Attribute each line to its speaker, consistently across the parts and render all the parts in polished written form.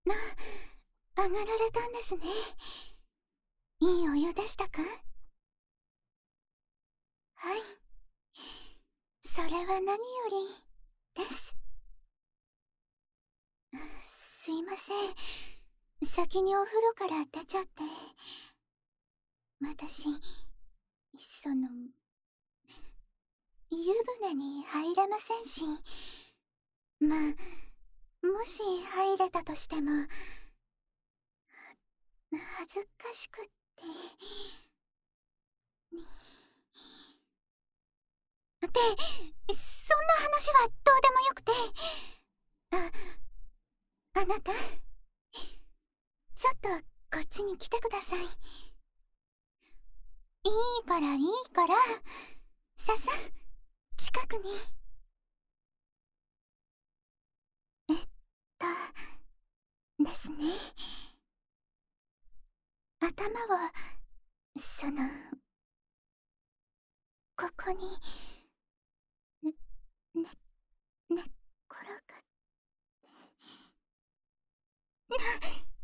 Speaker 1: 上がられたんですね。いいお湯でしたか？はい。それは何よりです。すいません。先にお風呂から出ちゃって。私、湯船に入れませんし。まあ、もし入れたとしても、恥ずかしくって。そんな話はどうでもよくて。あなた、ちょっとこっちに来てください。いいからいいから、さ近くに。えっですね。頭を、ここに、ね、ね、寝っ転がって。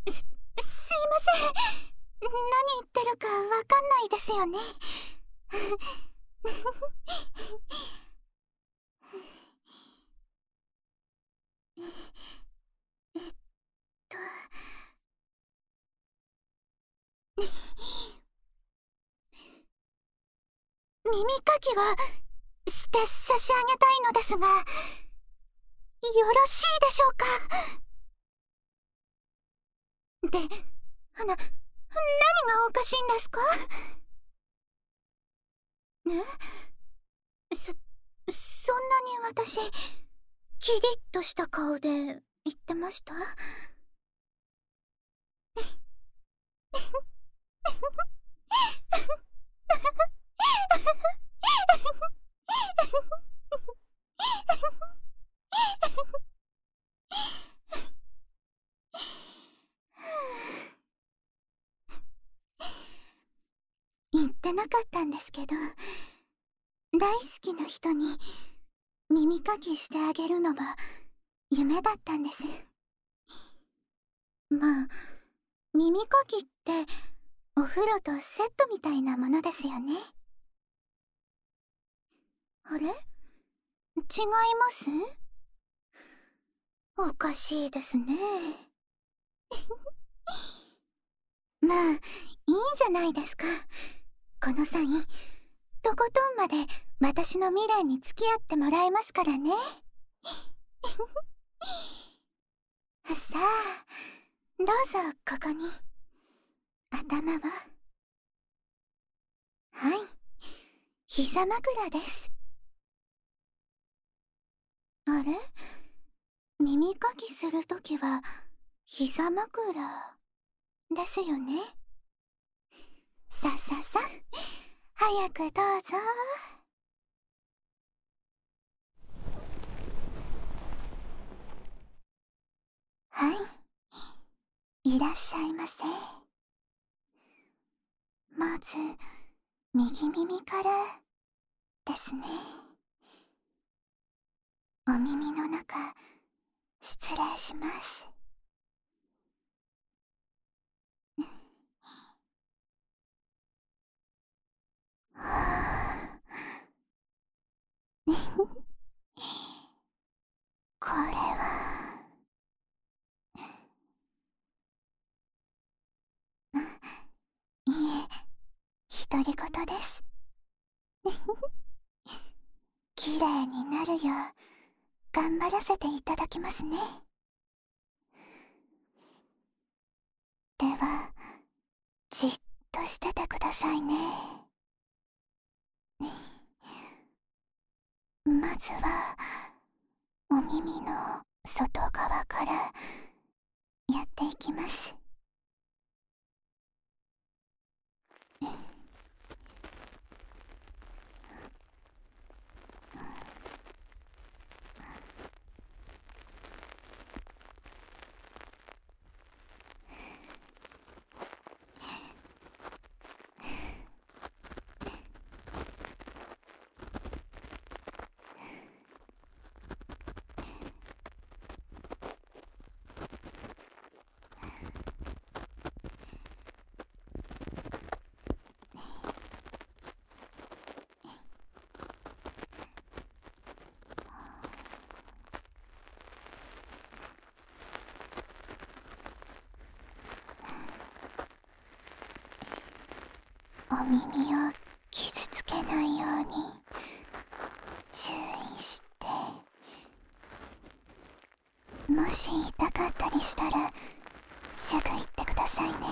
Speaker 1: すいません。何言ってるかわかんないですよね。えっと、耳かきはして差し上げたいのですが、よろしいでしょうか？何がおかしいんですか？そんなに私、キリッとした顔で言ってました？言ってなかったんですけど、大好きな人に耳かきしてあげるのは夢だったんです。まあ、耳かきってお風呂とセットみたいなものですよね。あれ？違います？おかしいですね。まあ、いいじゃないですか。この際、とことんまで私の未来に付き合ってもらえますからね。さあ、どうぞここに。頭は、はい、膝枕です。あれ？耳かきするときは膝枕ですよね。早くどうぞ。はい、いらっしゃいませ。まず右耳からですね。お耳の中、失礼します。はあこれは、いえ、独り言です。綺麗になるよう頑張らせていただきますね。では、じっとしててくださいね。まずは、お耳の外側からやっていきます。 お耳を傷つけないように注意して、もし痛かったりしたらすぐ言ってくださいね。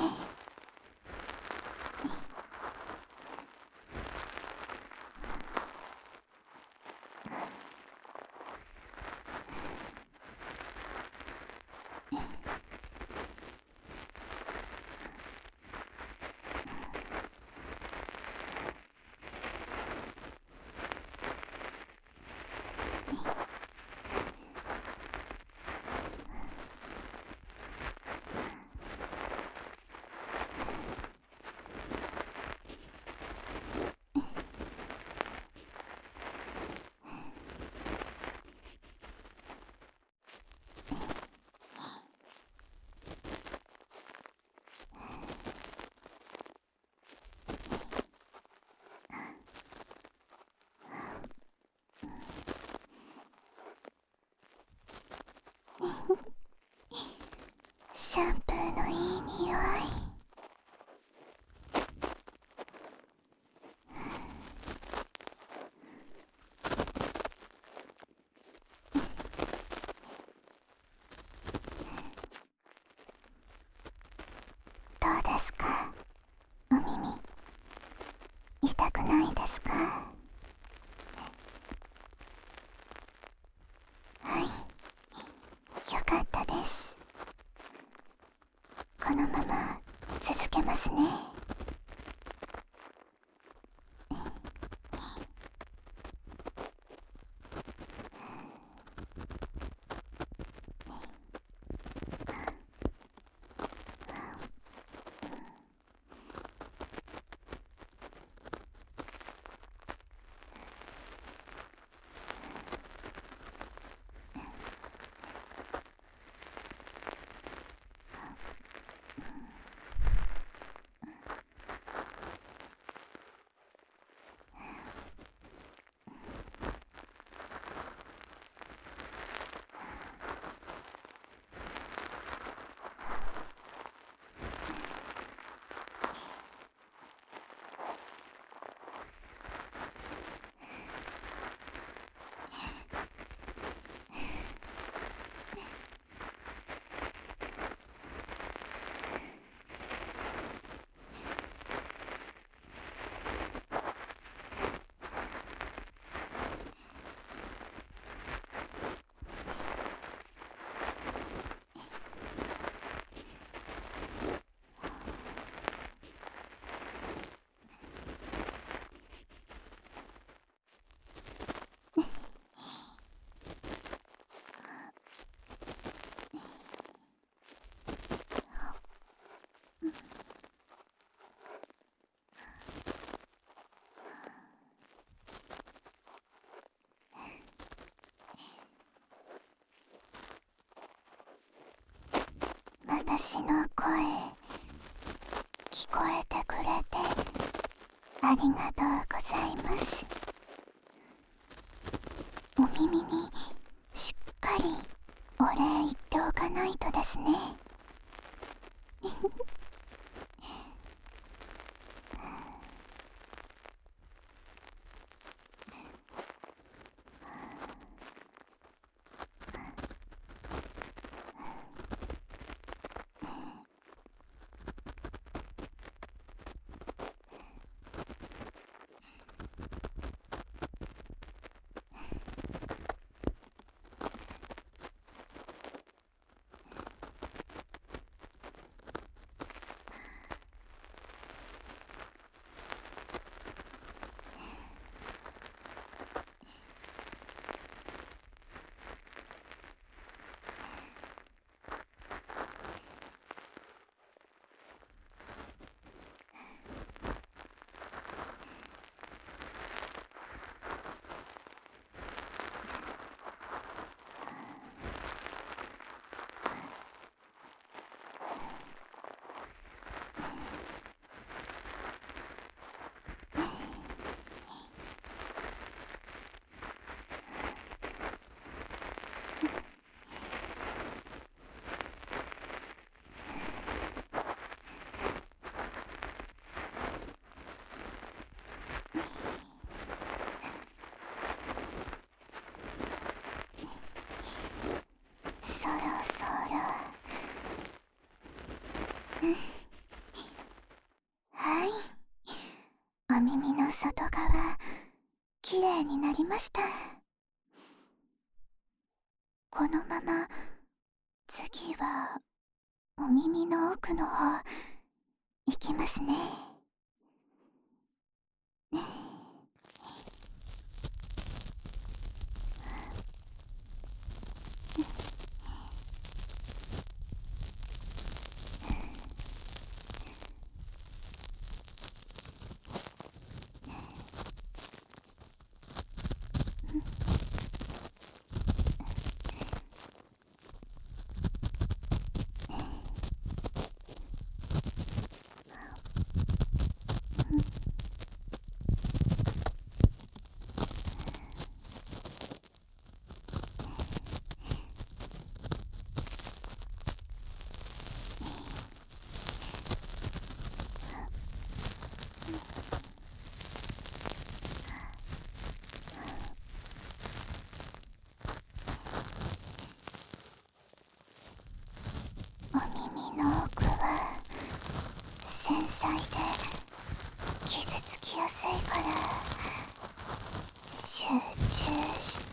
Speaker 1: シャンプーのいい匂い。どうですか、お耳痛くないですか？はい、よかったです。このまま続けますね。私の声聞こえてくれてありがとうございます。お耳にしっかりお礼言っておかないとですね。 はい。お耳の外側、きれいになりました。このまま、次は、お耳の奥の方、いきますね。お耳の奥は繊細で傷つきやすいから集中して。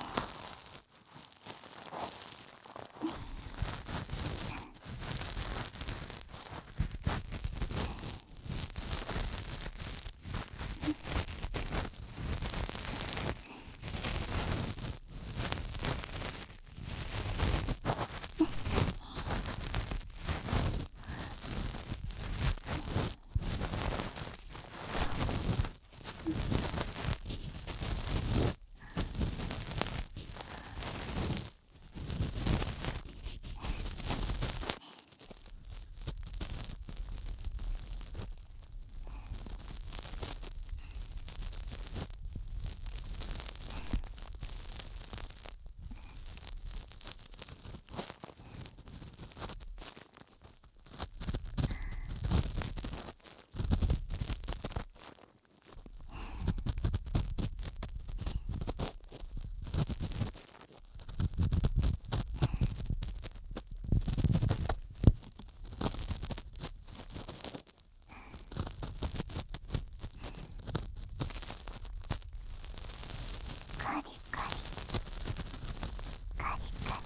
Speaker 1: カリカリカリカ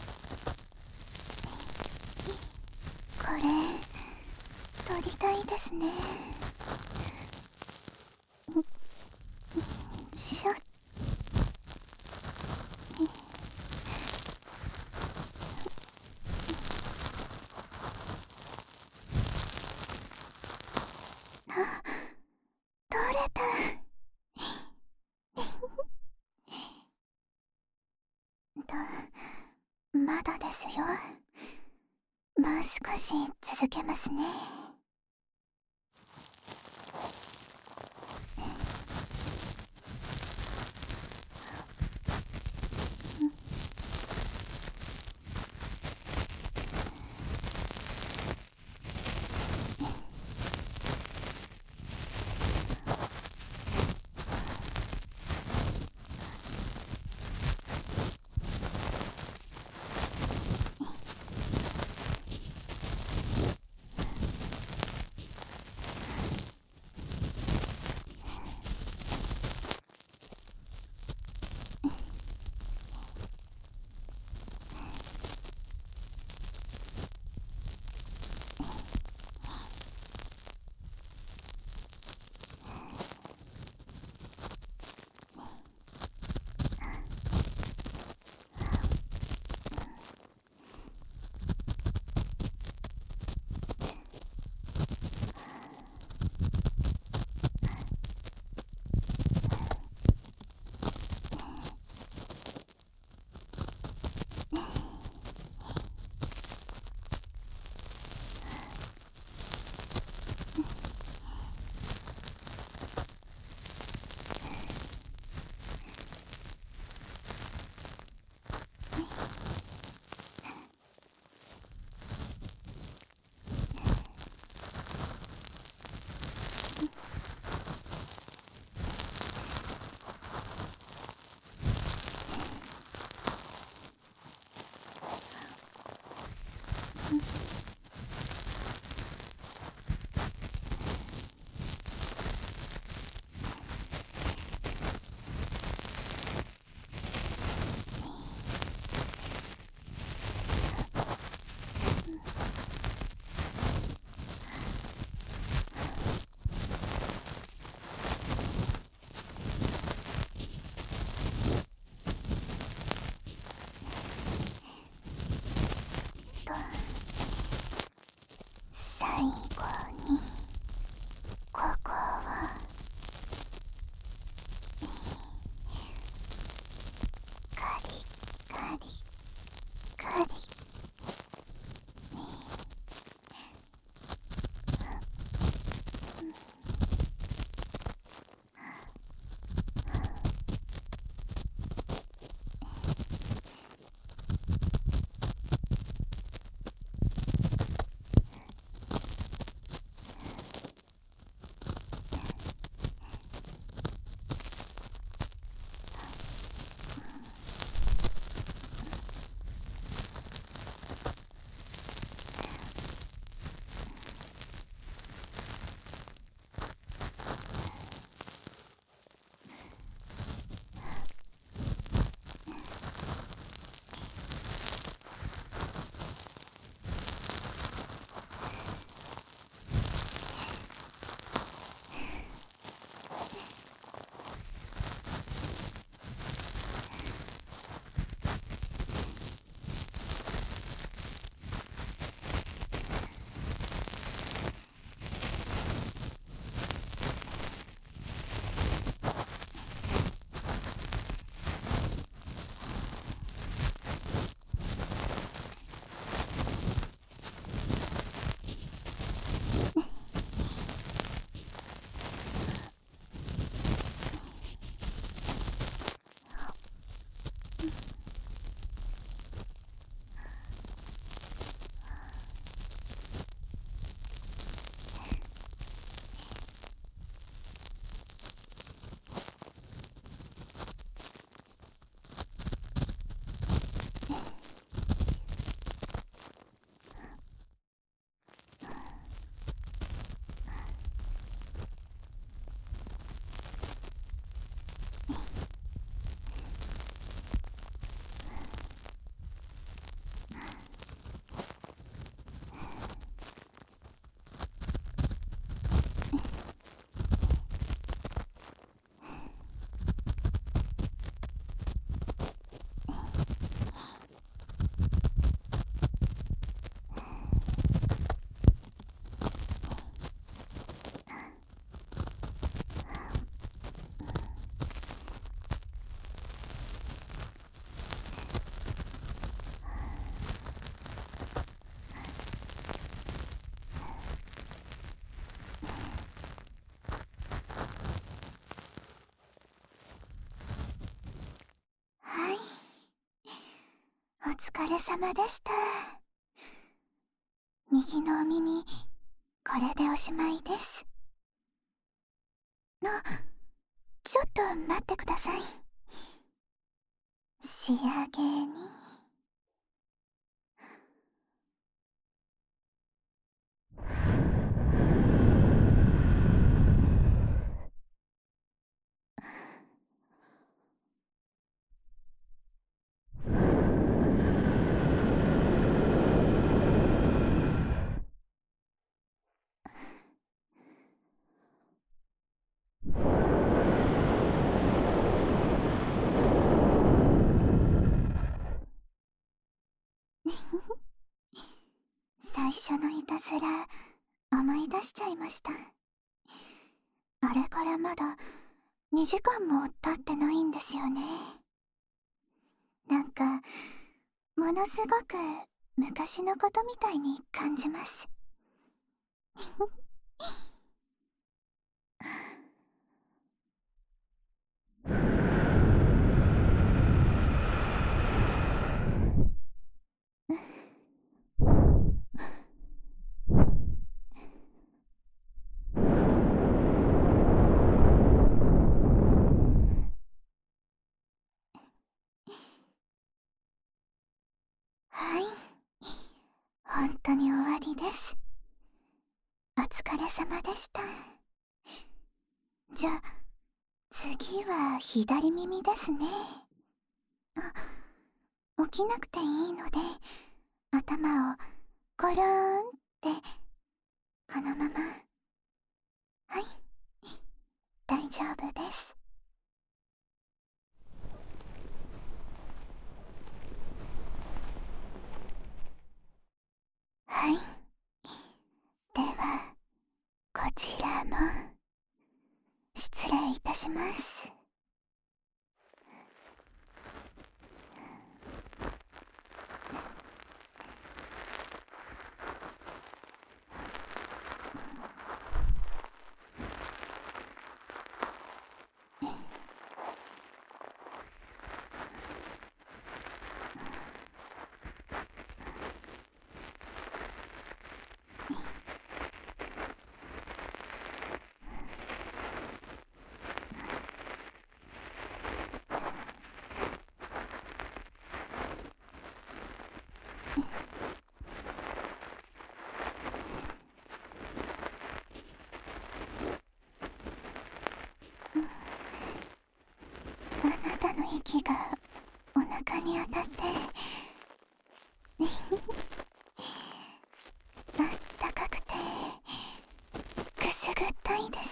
Speaker 1: リ。これ取りたいですね。しょっ。あ、取れた。まだですよ。もう少し続けますね。 後にここをカリカリカリ。お疲れ様でした。右のお耳、これでおしまいです。ちょっと待ってください。仕上げに。最初のいたずら思い出しちゃいました。あれからまだ2時間も経ってないんですよね。なんかものすごく昔のことみたいに感じます。はい、本当に終わりです。お疲れ様でした。じゃあ次は左耳ですね。起きなくていいので頭をコローンってこのまま。はい、大丈夫です。はい、ではします。あなたの息がお腹に当たってあったかくてくすぐったいです。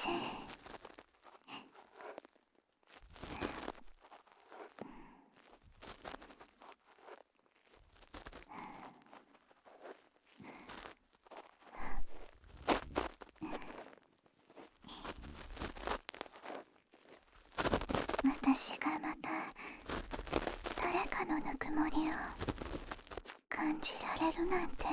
Speaker 1: 私がまた誰かのぬくもりを感じられるなんて。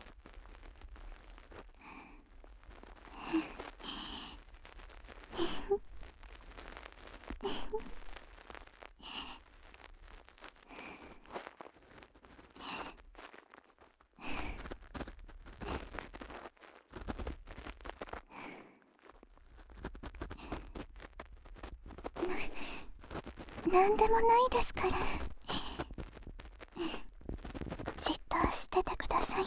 Speaker 1: なんでもないですから。じっとしててください。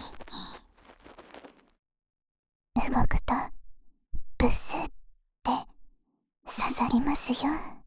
Speaker 1: 動くとブスって刺さりますよ。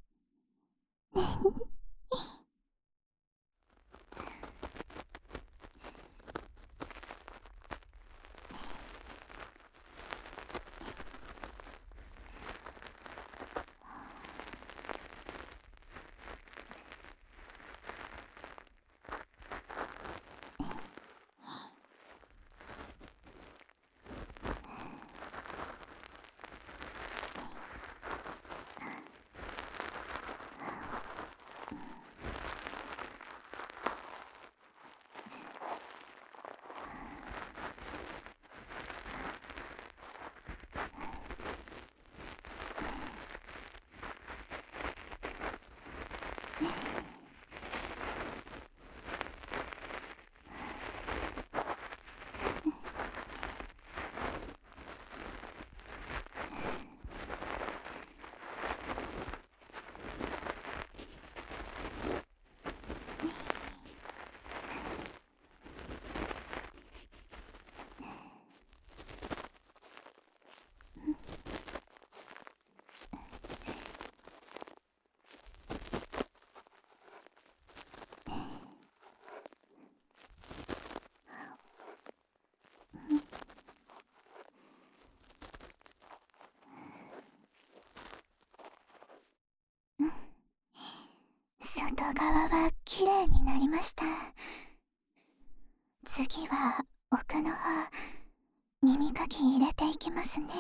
Speaker 1: 外側はきれいになりました。次は奥の方、耳かき入れていきますね。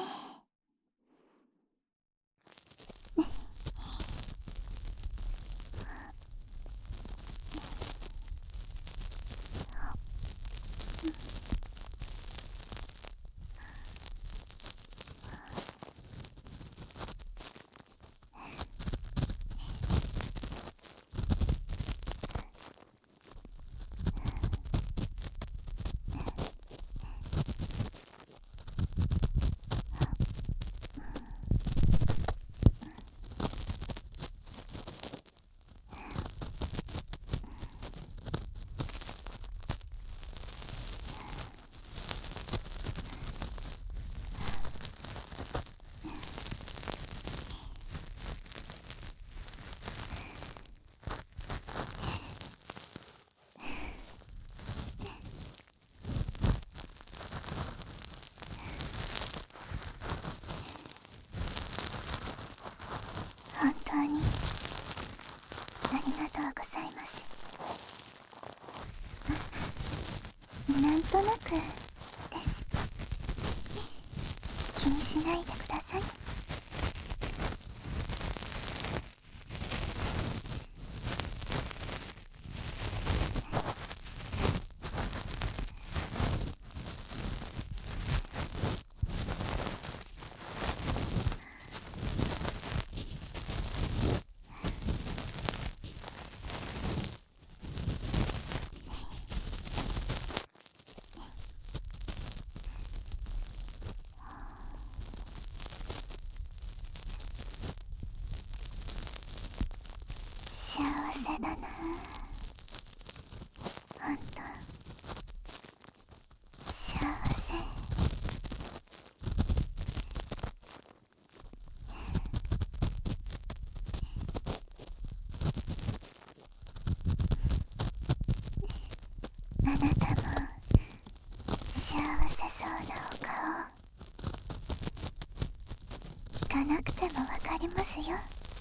Speaker 1: 本当にありがとうございます。なんとなくです。気にしないでください。 せだな。ほんと幸せ。あなたも幸せそうなお顔、聞かなくてもわかりますよ。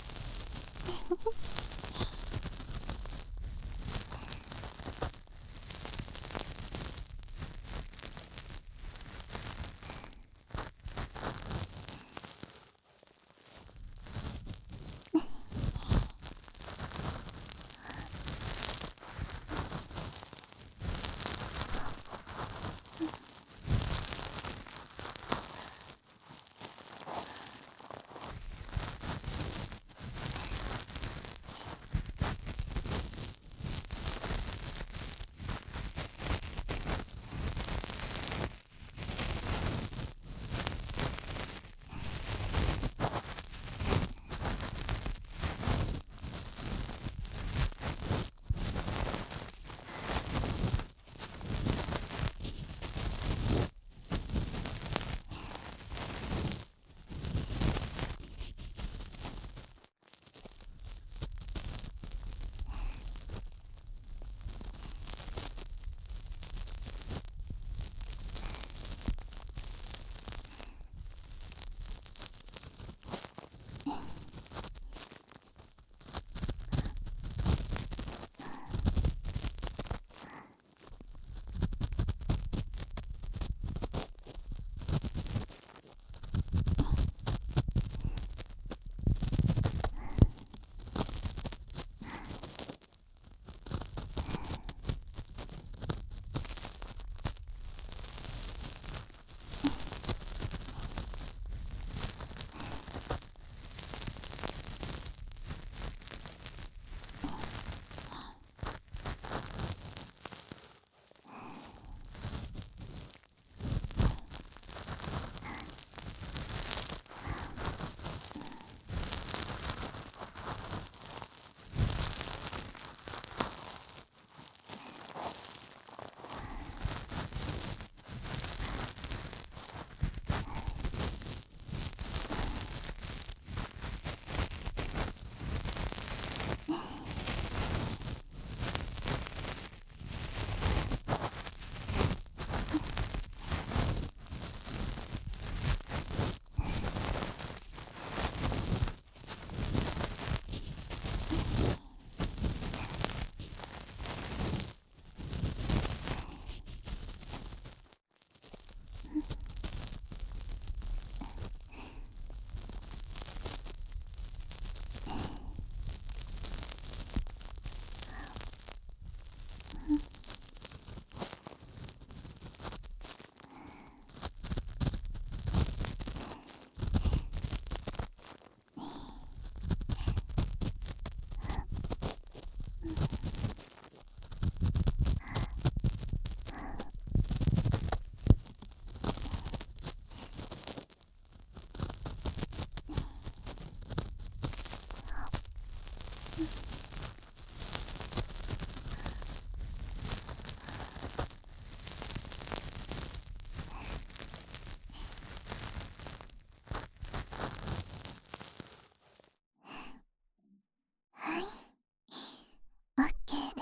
Speaker 1: はい、オッケーです。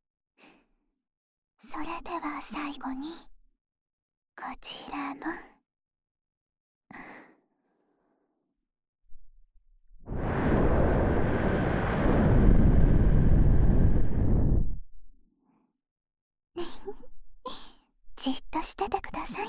Speaker 1: それでは最後にこちらも。じっとしててください。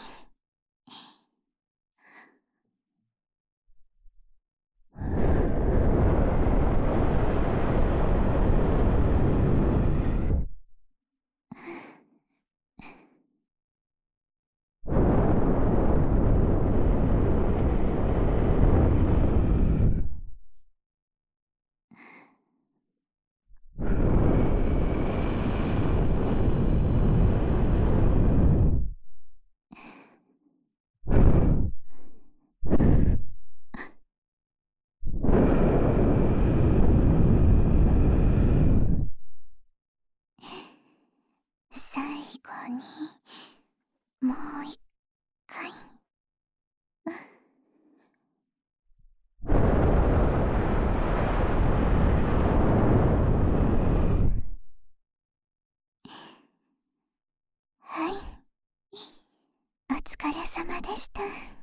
Speaker 1: かい。はい、お疲れ様でした。